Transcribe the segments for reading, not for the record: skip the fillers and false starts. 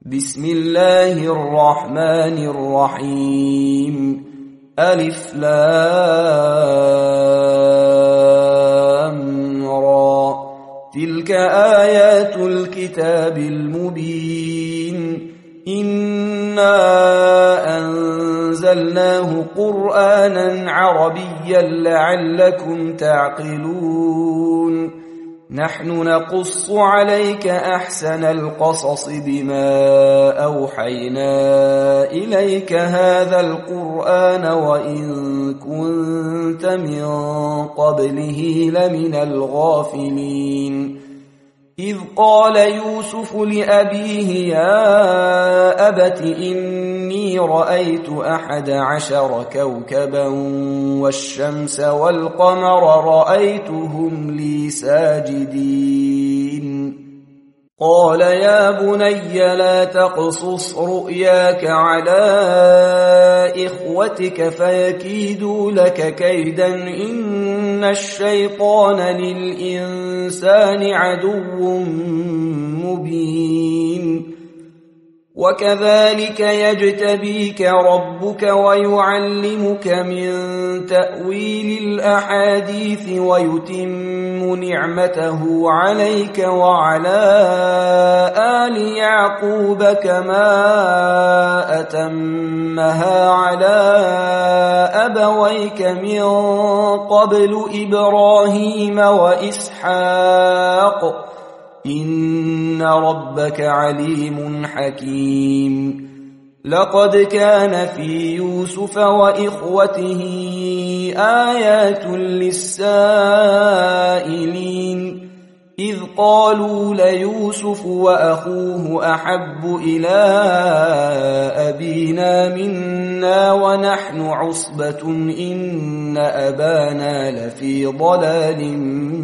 بسم الله الرحمن الرحيم. ألف لام را. تلك آيات الكتاب المبين. إنا أنزلناه قرآنا عربيا لعلكم تعقلون. نحن نقص عليك أحسن القصص بما أوحينا إليك هذا القرآن وإن كنت من قبله لمن الغافلين. إذ قال يوسف لأبيه يا أبت إني رأيت 11 كوكبا والشمس والقمر رأيتهم لي ساجدين. قال يا بني لا تقصص رؤياك على إخوتك فيكيدوا لك كيدا إن الشيطان للإنسان عدو مبين. وكذلك يجتبيك ربك ويعلمك من تأويل الأحاديث ويتم نعمته عليك وعلى آل يعقوب كما أتمها على أبويك من قبل إبراهيم وإسحاق إن ربك عليم حكيم. لقد كان في يوسف وإخوته آيات للسائلين إذ قالوا ليوسف وأخوه أحب إلى أبينا منا ونحن عصبة إن أبانا لفي ضلال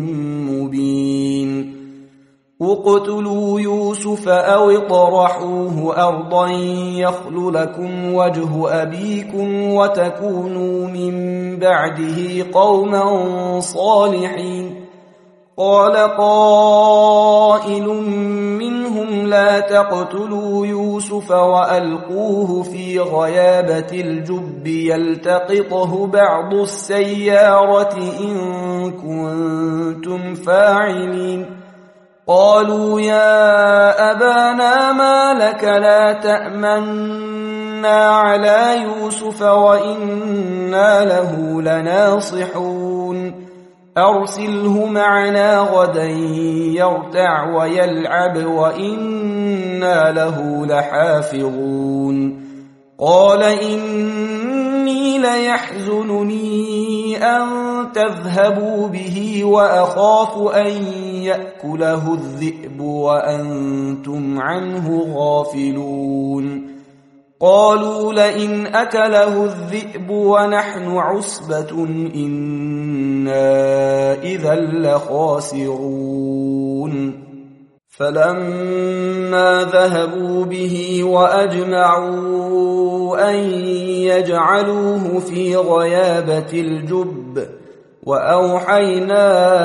مبين. اقتلوا يوسف أو اطرحوه أرضا يخل لكم وجه أبيكم وتكونوا من بعده قوما صالحين. قال قائل منهم لا تقتلوا يوسف وألقوه في غيابة الجب يلتقطه بعض السيارة إن كنتم فاعلين. قالوا يا أبانا ما لك لا تأمنا على يوسف وإنا له لناصحون. أرسله معنا غدا يرتع ويلعب وإنا له لحافظون. قال إني ليحزنني أن تذهبوا به وأخاف أن يأكله الذئب وأنتم عنه غافلون. قالوا لئن أكله الذئب ونحن عصبة إنا إذا لخاسرون. فلما ذهبوا به وأجمعوا أن يجعلوه في غيابة الجب وأوحينا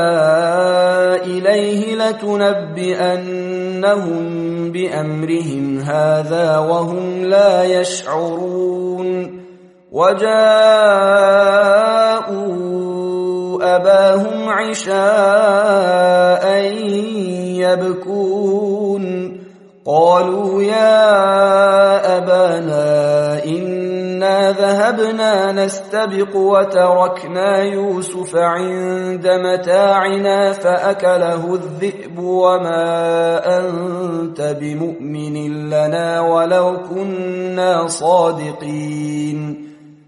إليه لتنبئنهم بأمرهم هذا وهم لا يشعرون. وجاءوا أباهم عشاء يبكون. قالوا يا أبانا إنا ذهبنا نستبق وتركنا يوسف عند متاعنا فأكله الذئب وما أنت بمؤمن لنا ولو كنا صادقين.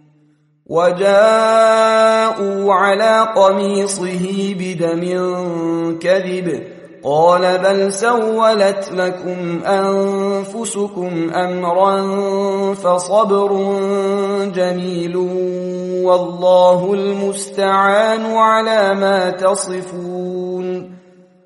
وجاءوا على قميصه بدم كذب قال بل سولت لكم أنفسكم أمرا فصبر جميل والله المستعان على ما تصفون.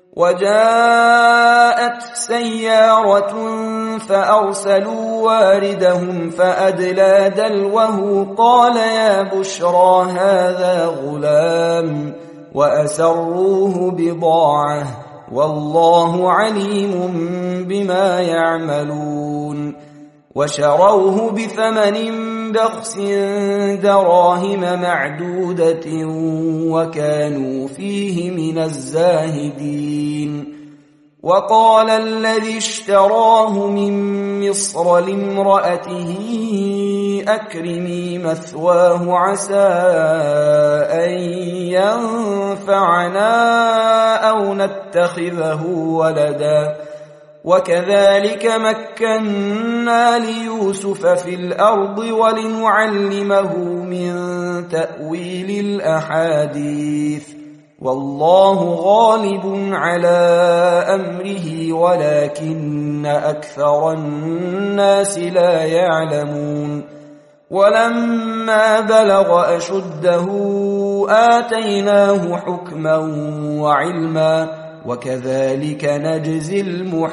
وجاءت سيارة فأرسلوا واردهم فأدلى دلوه قال يا بشرى هذا غلام وأسروه بضاعة والله عليم بما يعملون. يعدلون وشروه بثمن بخس دراهم معدودة وكانوا فيه من الزاهدين وقال الذي اشتراه من مصر لامرأته أكرمي مثواه عسى أن ينفعنا أو نتخذه ولدا وكذلك مكنا ليوسف في الأرض ولنعلمه من تأويل الأحاديث والله غالب على أمره ولكن أكثر الناس لا يعلمون ولما بلغ أشده آتيناه حكما وعلما وكذلك نجزي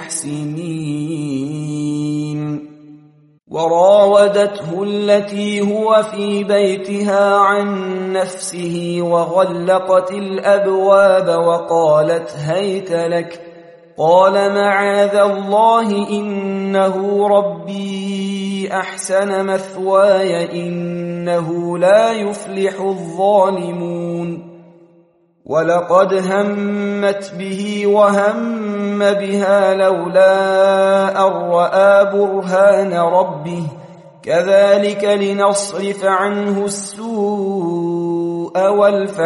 المحسنين وراودته التي هو في بيتها عن نفسه وغلقت الأبواب وقالت هيت لك قال معاذ الله إنه ربي أحسن مثواي إنه لا يفلح الظالمون ولقد همت به وهم بها لولا أن رأى برهان ربه كذلك لنصرف عنه السوء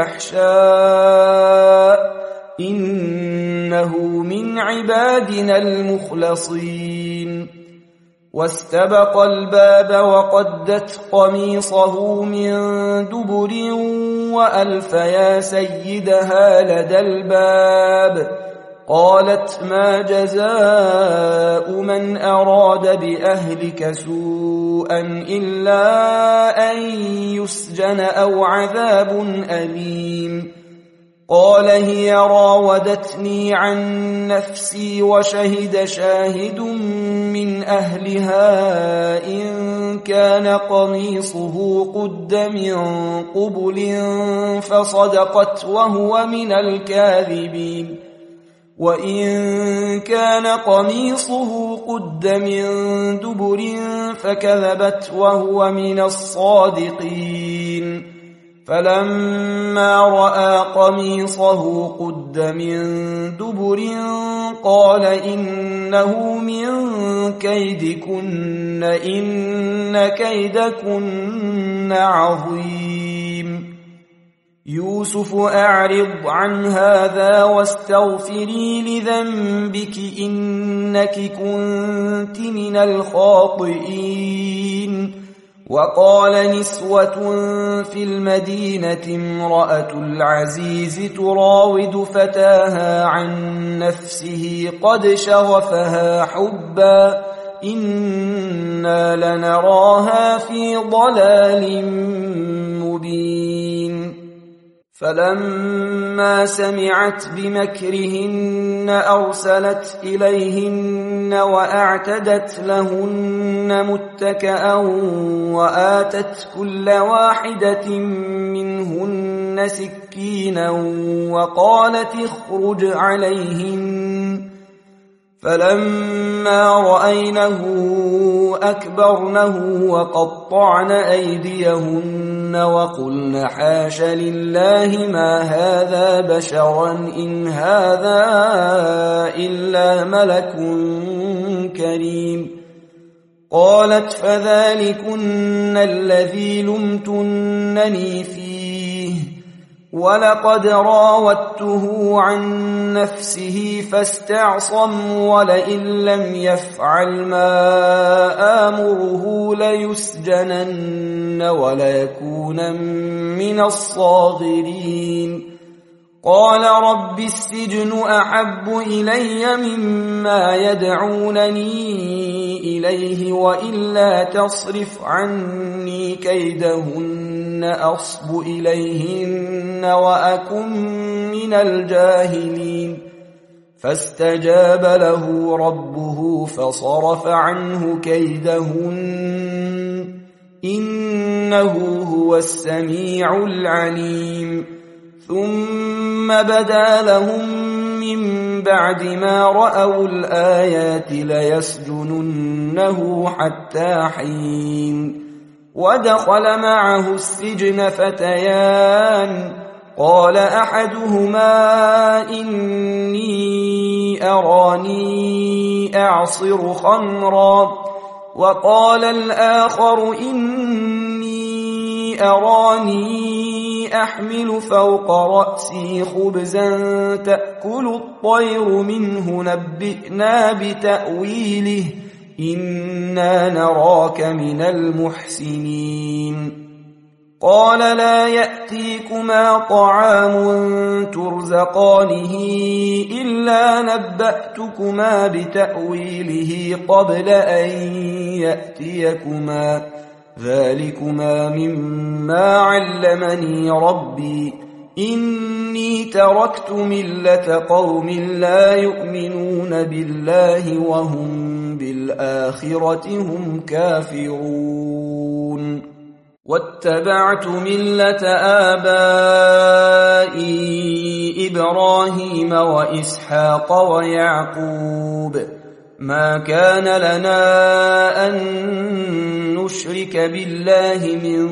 والفحشاء إنه من عبادنا المخلصين واستبق الباب وقدت قميصه من دبر وألف يا سيدها لدى الباب قالت ما جزاء من أراد بأهلك سوءا إلا أن يسجن أو عذاب أليم قال هي راودتني عن نفسي وشهد شاهد من أهلها إن كان قميصه قد من قبل فصدقت وهو من الكاذبين وإن كان قميصه قد من دبر فكذبت وهو من الصادقين فلما رأى قميصه قد من دبر قال إنه من كيدكن إن كيدكن عظيم يوسف أعرض عن هذا واستغفري لذنبك إنك كنت من الخاطئين وقال نسوة في المدينة امرأة العزيز تراود فتاها عن نفسه قد شغفها حبا إنا لنراها في ضلال مبين فلما سمعت بمكرهن أرسلت إليهن وأعتدت لهن متكأ وآتت كل واحدة منهن سكينا وقالت اخرج عليهن فلما رأينه أكبرنه وقطعن أيديهن وقلن حاش لله ما هذا بشرا إن هذا إلا ملك كريم قالت فذلكن الذي لمتنني فيه ولقد راودته عن نفسه فاستعصم ولئن لم يفعل ما آمره ليسجنن وليكون من الصاغرين قال رب السجن أحب إلي مما يدعونني إليه وإلا تصرف عني كيدهن أصب إليهن وأكن من الجاهلين فاستجاب له ربه فصرف عنه كيدهن إنه هو السميع العليم ثم بدا لهم من بعد ما رأوا الآيات ليسجننه حتى حين. ودخل معه السجن فتيان، قال أحدهما إني أراني أعصر خمرا، وقال الآخر إني أراني أحمل فوق رأسي خبزا تأكل الطير منه نبئنا بتأويله إنا نراك من المحسنين. قال لا يأتيكما طعام ترزقانه إلا نبأتكما بتأويله قبل أن يأتيكما، ذلكما مما علمني ربي إني تركت ملة قوم لا يؤمنون بالله وهم بالآخرة هم كافرون. واتبعت ملة آبائي إبراهيم وإسحاق ويعقوب، ما كان لنا أن نشرك بالله من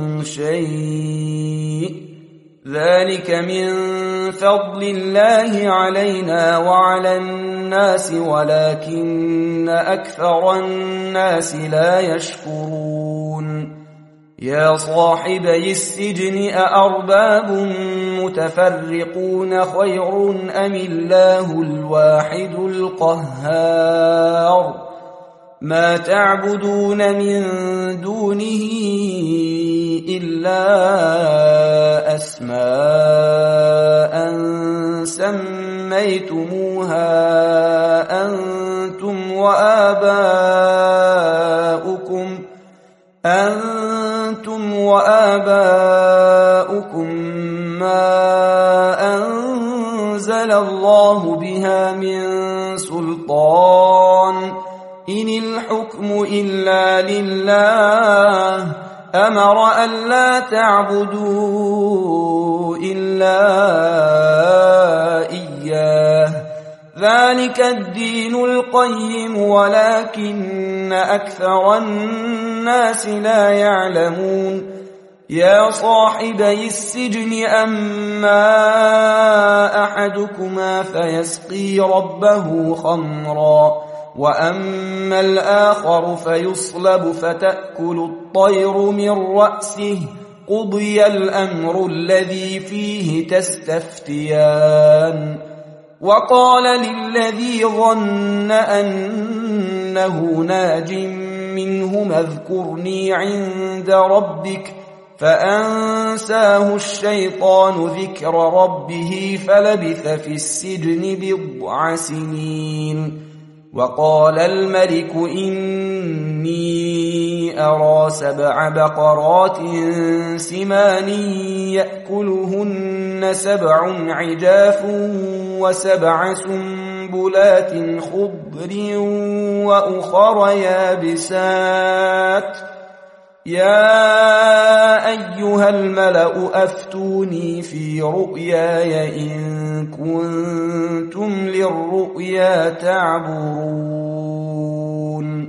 شيء، ذلك من فضل الله علينا وعلى الناس ولكن أكثر الناس لا يشكرون. يا صاحبي السجن أأرباب متفرقون خير أم الله الواحد القهار؟ ما تعبدون من دونه إلا أسماء سميتموها أنتم وآباؤكم ما أنزل الله بها من سلطان، إن الحكم إلا لله أمر ألا تعبدوا إلا إياه، ذلك الدين القيم ولكن أكثر الناس لا يعلمون. يا صاحبي السجن أما أحدكما فيسقي ربه خمرا، وأما الآخر فيصلب فتأكل الطير من رأسه، قضي الأمر الذي فيه تستفتيان. وقال للذي ظن أنه ناج منهما اذكرني عند ربك، فأنساه الشيطان ذكر ربه فلبث في السجن بضع سنين. وقال الملك إني أرى 7 بقرات سمان يأكلهن 7 عجاف و7 سنبلات خضر وأخر يابسات، يا أيها الملأ أفتوني في رؤياي إن كنتم للرؤيا تعبرون.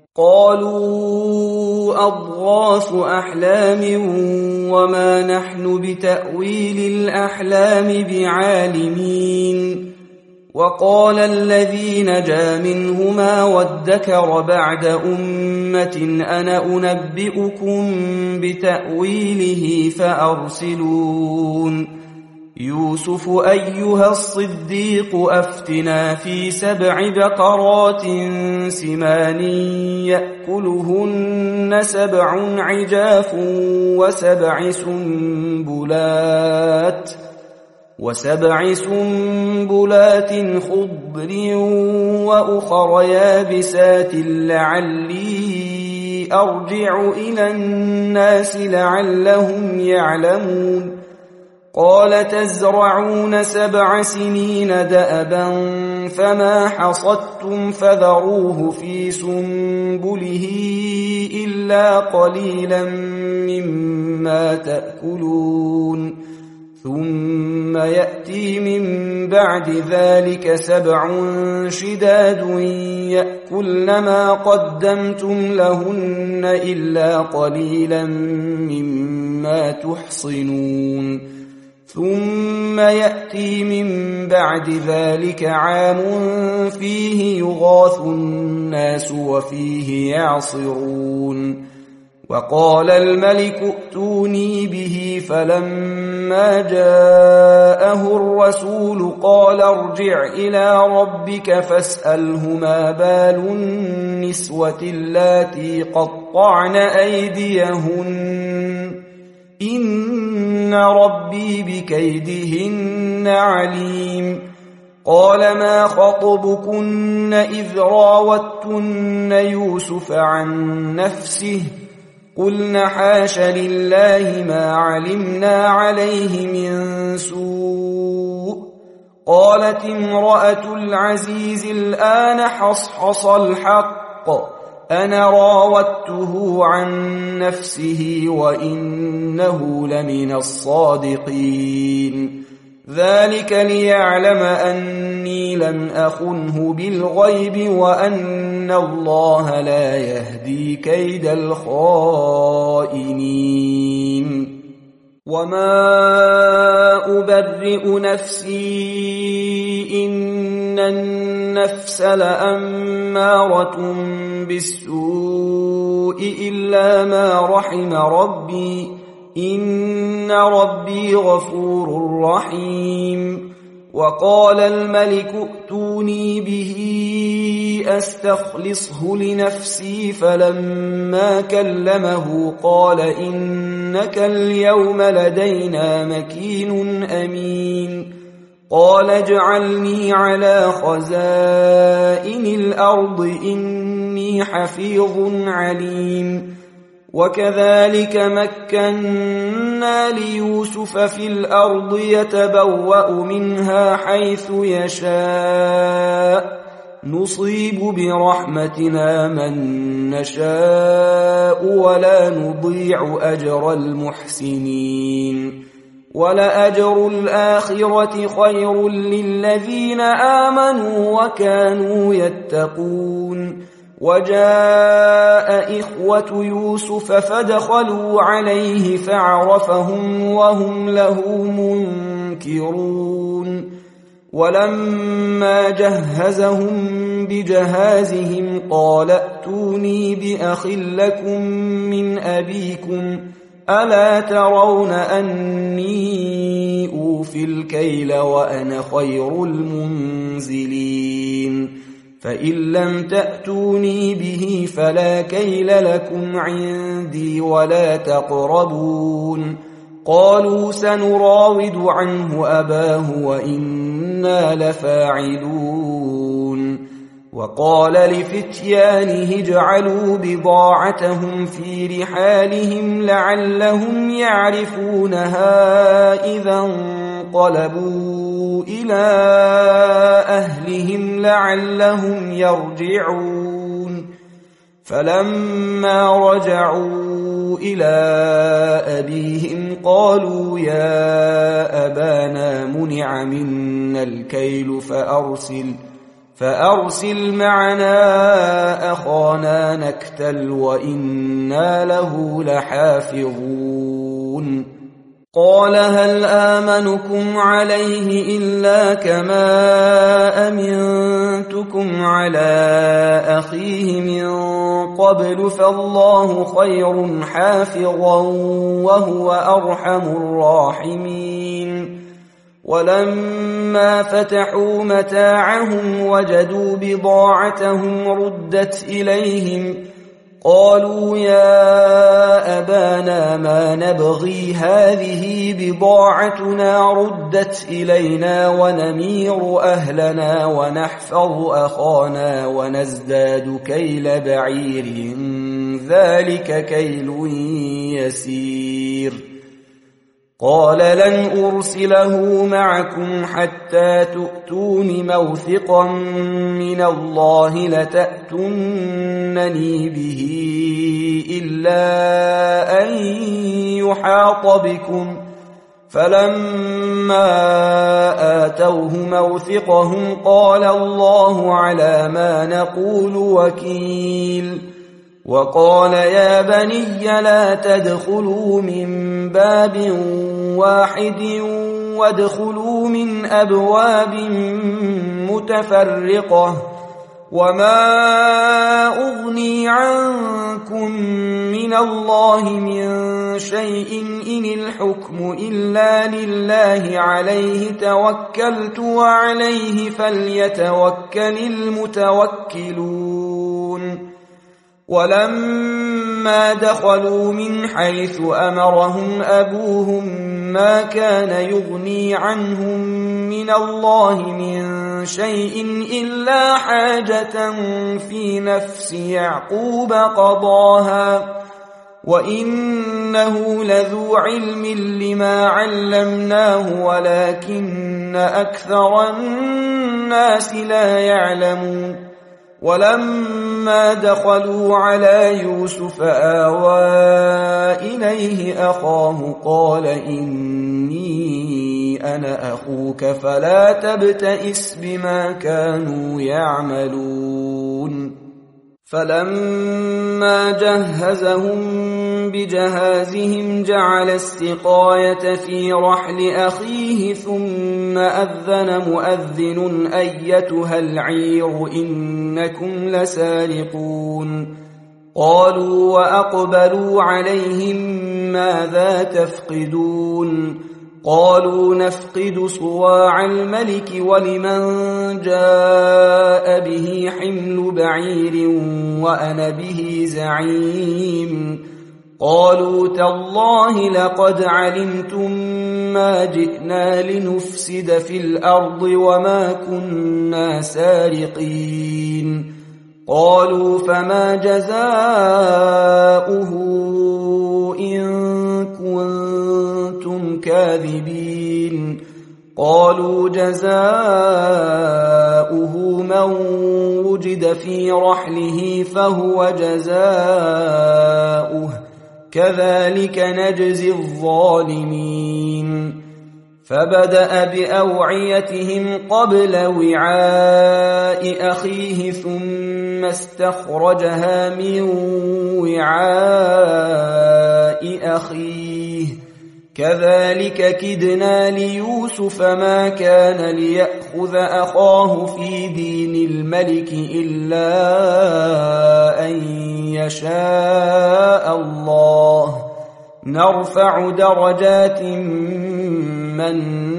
قالوا أضغاث أحلام وما نحن بتأويل الأحلام بعالمين. وقال الذي نجا منهما وادكر بعد أمة أنا أنبئكم بتأويله فأرسلون. يوسف أيها الصديق أفتنا في 7 بقرات سمان يأكلهن 7 عجاف و7 سنبلات خضر وأخر يابسات لعلي أرجع إلى الناس لعلهم يعلمون. قال تزرعون 7 سنين دأبا فما حصدتم فذروه في سنبله إلا قليلا مما تأكلون ثم يأتي من بعد ذلك 7 شداد يأكلن ما قدمتم لهن إلا قليلا مما تحصنون ثم يأتي من بعد ذلك عام فيه يغاث الناس وفيه يعصرون وقال الملك ائتوني به فلما جاءه الرسول قال ارجع إلى ربك فاسأله ما بال النسوة اللاتي قطعن أيديهن إن ربي بكيدهن عليم قال ما خطبكن إذ راوتن يوسف عن نفسه قلنا حاش لله ما علمنا عليه من سوء قالت امرأة العزيز الآن حصحص الحق أنا راودته عن نفسه وإنه لمن الصادقين ذلك ليعلم أني لم أخنه بالغيب وأن الله لا يهدي كيد الخائنين وما أبرئ نفسي إن النفس لأمارة بالسوء إلا ما رحم ربي إن ربي غفور رحيم وقال الملك ائتوني به أستخلصه لنفسي فلما كلمه قال إنك اليوم لدينا مكين أمين قال اجعلني على خزائن الأرض إني حفيظ عليم وكذلك مكنا ليوسف في الأرض يتبوأ منها حيث يشاء نصيب برحمتنا من نشاء ولا نضيع أجر المحسنين ولأجر الآخرة خير للذين آمنوا وكانوا يتقون وجاء إخوة يوسف فدخلوا عليه فعرفهم وهم له منكرون ولما جهزهم بجهازهم قال ائتوني بأخ لكم من أبيكم ألا ترون أني أوفي الكيل وأنا خير المنزلين فإن لم تأتوني به فلا كيل لكم عندي ولا تقربون قالوا سنراود عنه أباه وإنا لفاعلون وقال لفتيانه اجعلوا بضاعتهم في رحالهم لعلهم يعرفونها إذا انقلبوا إلى أهلهم لعلهم يرجعون فلما رجعوا إلى أبيهم قالوا يا أبانا منع منا الكيل فأرسل معنا أخانا نكتل وإنا له لحافظون قال هل آمنكم عليه إلا كما أمنتكم على أخيه من قبل فالله خير حافظا وهو أرحم الراحمين ولما فتحوا متاعهم وجدوا بضاعتهم ردت إليهم قالوا يا أبانا ما نبغي هذه بضاعتنا ردت إلينا ونمير أهلنا ونحفظ أخانا ونزداد كيل بعير ذلك كيل يسير قال لن أرسله معكم حتى تؤتون موثقا من الله لتأتونني به إلا أن يحاط بكم فلما آتوه موثقهم قال الله على ما نقول وكيل. وقال يا بني لا تدخلوا من باب واحد وادخلوا من أبواب متفرقة وما أغني عنكم من الله من شيء إن الحكم إلا لله عليه توكلت وعليه فليتوكل المتوكلون. ولما دخلوا من حيث أمرهم أبوهم ما كان يغني عنهم من الله من شيء إلا حاجة في نفس يعقوب قضاها وإنه لذو علم لما علمناه ولكن أكثر الناس لا يعلمون. ولما دخلوا على يوسف آوى إليه أخاه قال إني أنا أخوك فلا تبتئس بما كانوا يعملون. فلما جهزهم بجهازهم جعل السقاية في رحل أخيه ثم أذن مؤذن أيتها العير إنكم لسارقون. قالوا وأقبلوا عليهم ماذا تفقدون؟ قالوا نفقد صواع الملك ولمن جاء به حمل بعير وأنا به زعيم. قالوا تالله لقد علمتم ما جئنا لنفسد في الأرض وما كنا سارقين. قالوا فما جزاؤه إن كنتم كاذبين؟ قالوا جزاؤه من وجد في رحله فهو جزاؤه كذلك نجزي الظالمين. فبدأ بأوعيتهم قبل وعاء أخيه ثم استخرجها من وعاء أخيه كذلك كدنا ليوسف ما كان ليأخذ أخاه في دين الملك إلا أن يشاء الله نرفع درجات من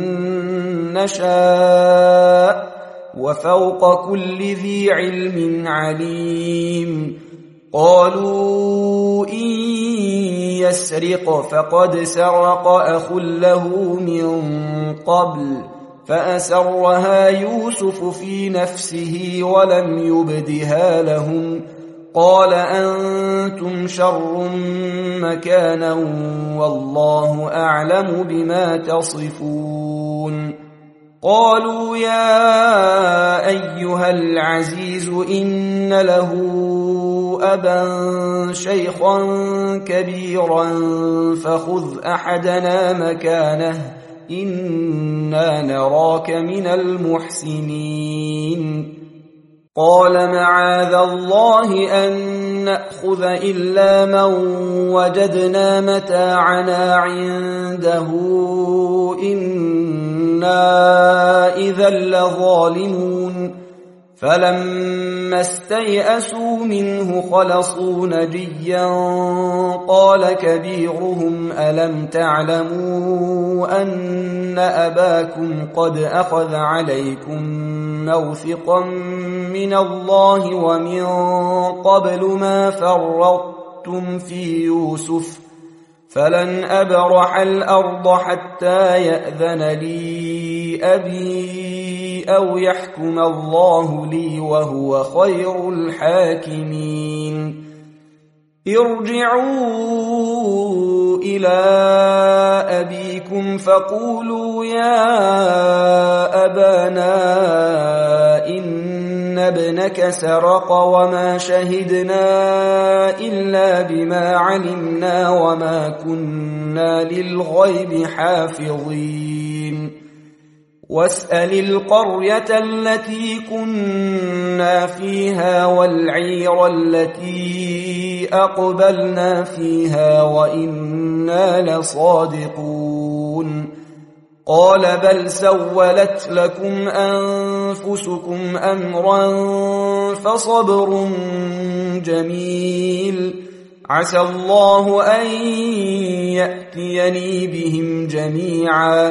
نشاء وفوق كل ذي علم عليم. قالوا إن يسرق فقد سرق أخ له من قبل فأسرها يوسف في نفسه ولم يبدها لهم. قال أنتم شر مكانا والله أعلم بما تصفون. قالوا يا أيها العزيز إن له أبا شيخا كبيرا فخذ أحدنا مكانه إنا نراك من المحسنين. قال معاذ الله أن نأخذ إلا من وجدنا متاعنا عنده إنا إذا لظالمون. فلما استيئسوا منه خلصوا نجيا قال كبيرهم ألم تعلموا أن أباكم قد أخذ عليكم موثقا من الله ومن قبل ما فرطتم في يوسف فلن أبرح الأرض حتى يأذن لي أبي أو يحكم الله لي وهو خير الحاكمين. ارجعوا إلى أبيكم فقولوا يا أبانا إن ابنك سرق وما شهدنا إلا بما علمنا وما كنا للغيب حافظين واسأل القرية التي كنا فيها والعير التي أقبلنا فيها وإنا لصادقون قال بل سولت لكم أنفسكم أمرا فصبر جميل عسى الله أن يأتيني بهم جميعا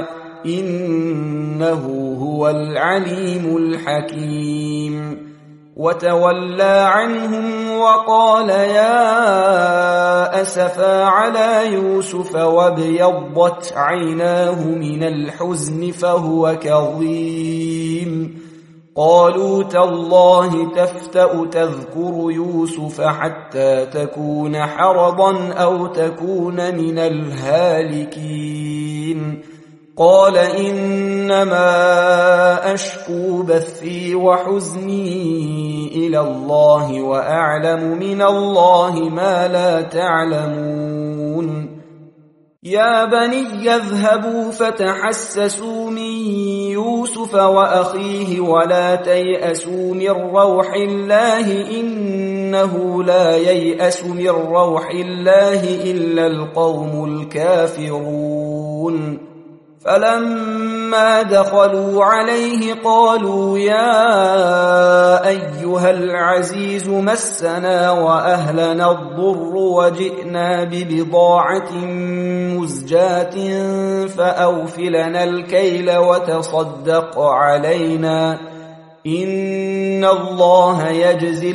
إنه هو العليم الحكيم وتولى عنهم وقال يا أسفا على يوسف وابيضت عيناه من الحزن فهو كظيم قالوا تالله تفتأ تذكر يوسف حتى تكون حرضا أو تكون من الهالكين قال إنما أشكو بثي وحزني إلى الله وأعلم من الله ما لا تعلمون يا بني اذهبوا فتحسسوا من يوسف وأخيه ولا تيأسوا من روح الله إنه لا ييأس من روح الله إلا القوم الكافرون فلما دخلوا عليه قالوا يا أيها العزيز مسنا وأهلنا الضر وجئنا ببضاعة مزجاة فأوفلنا الكيل وتصدق علينا إن الله يجزي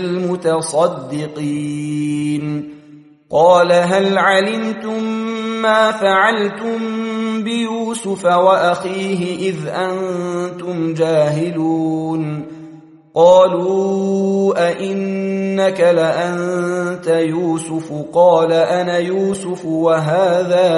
المتصدقين قال هل علمتم ما فعلتم بيوسف وأخيه إذ أنتم جاهلون قالوا أئنك لأنت يوسف قال أنا يوسف وهذا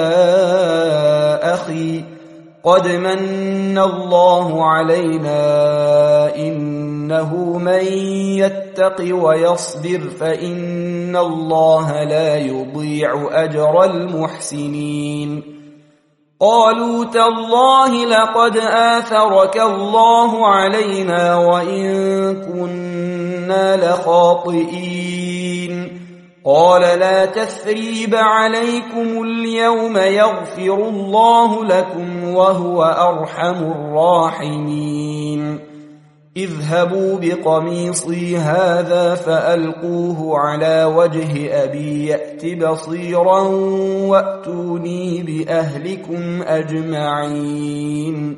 أخي قد من الله علينا إنه من يتق ويصبر فإن الله لا يضيع أجر المحسنين قالوا تالله لقد آثرك الله علينا وإن كنا لخاطئين قال لا تثريب عليكم اليوم يغفر الله لكم وهو أرحم الراحمين اذهبوا بقميصي هذا فألقوه على وجه أبي يأت بصيرا وأتوني بأهلكم أجمعين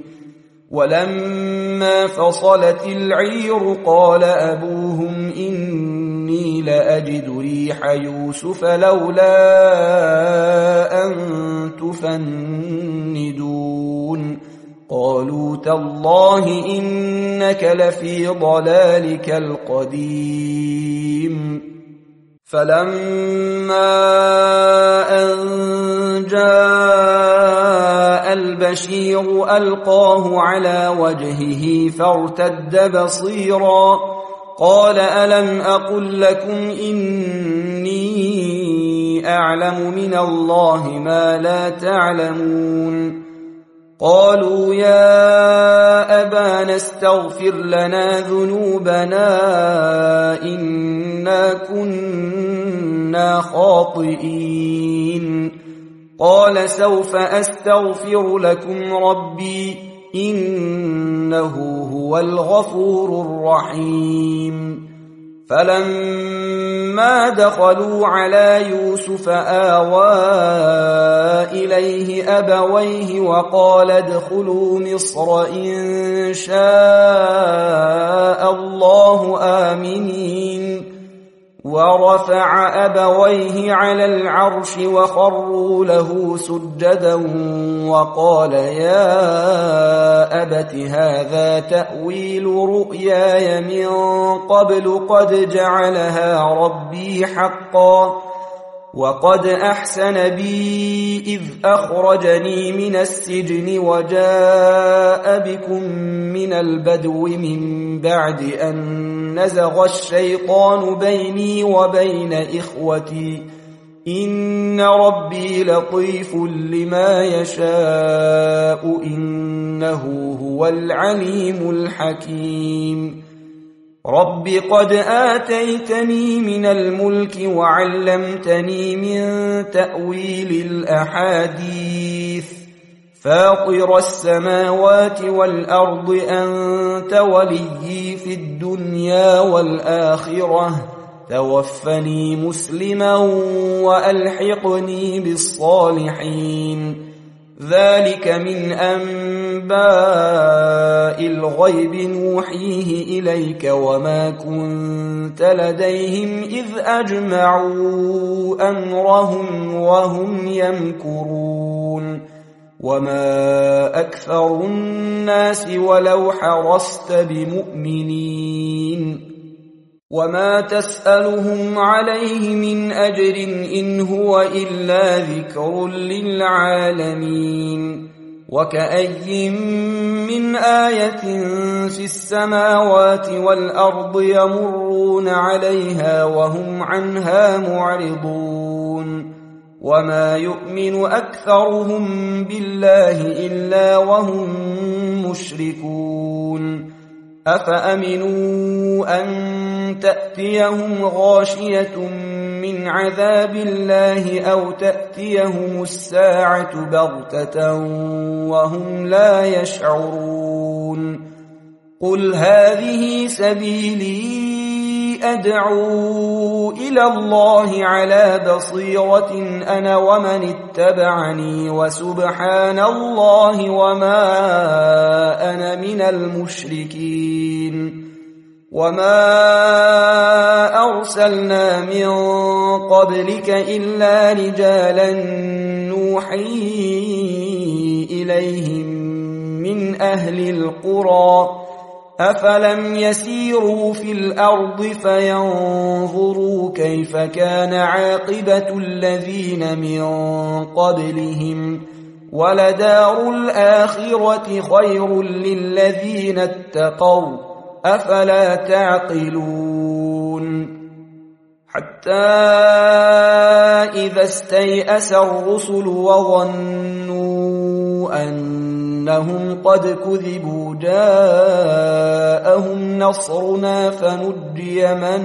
ولما فصلت العير قال أبوهم إني لأجد ريح يوسف لولا أن تفندون قالوا تالله إنك لفي ضلالك القديم فلما أن جاء البشير ألقاه على وجهه فارتد بصيرا قال ألم أقل لكم إني أعلم من الله ما لا تعلمون قالوا يا أبانا استغفر لنا ذنوبنا إنا كنا خاطئين قال سوف أستغفر لكم ربي إنه هو الغفور الرحيم فلما دخلوا على يوسف آوى إليه أبويه وقال ادخلوا مصر إن شاء الله آمنين ورفع أبويه على العرش وخروا له سجدا وقال يا أبت هذا تأويل رؤياي من قبل قد جعلها ربي حقا وقد أحسن بي إذ أخرجني من السجن وجاء بكم من البدو من بعد أن نزغ الشيطان بيني وبين إخوتي إن ربي لطيف لما يشاء إنه هو العليم الحكيم رب قد آتيتني من الملك وعلمتني من تأويل الأحاديث فاطر السماوات والأرض أنت وليي في الدنيا والآخرة توفني مسلما وألحقني بالصالحين ذلك من أنباء الغيب نوحيه إليك وما كنت لديهم إذ أجمعوا أمرهم وهم يمكرون وما أكثر الناس ولو حرصت بمؤمنين وما تسألهم عليه من أجر إن هو إلا ذكر للعالمين وكأي من آية في السماوات والأرض يمرون عليها وهم عنها معرضون وما يؤمن أكثرهم بالله إلا وهم مشركون أفأمنوا أن تأتيهم غاشية من عذاب الله أو تأتيهم الساعة بغتة وهم لا يشعرون قل هذه سبيلي أدعو إلى الله على بصيرة أنا ومن اتبعني وسبحان الله وما أنا من المشركين وما أرسلنا من قبلك إلا رجالا نوحي إليهم من أهل القرى أفلم يسيروا في الأرض فينظروا كيف كان عاقبة الذين من قبلهم ولدار الآخرة خير للذين اتقوا أفلا تعقلون حتى إذا استيأس الرسل وظنوا أنهم قد كذبوا جاءهم نصرنا فنجي من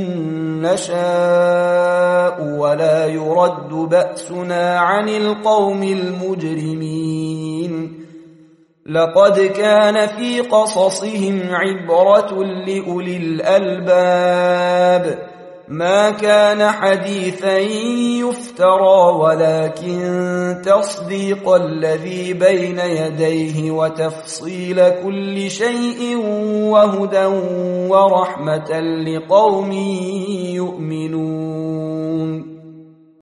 نشاء ولا يرد بأسنا عن القوم المجرمين لقد كان في قصصهم عبرة لأولي الألباب ما كان حديثا يفترى ولكن تصديق الذي بين يديه وتفصيل كل شيء وهدى ورحمة لقوم يؤمنون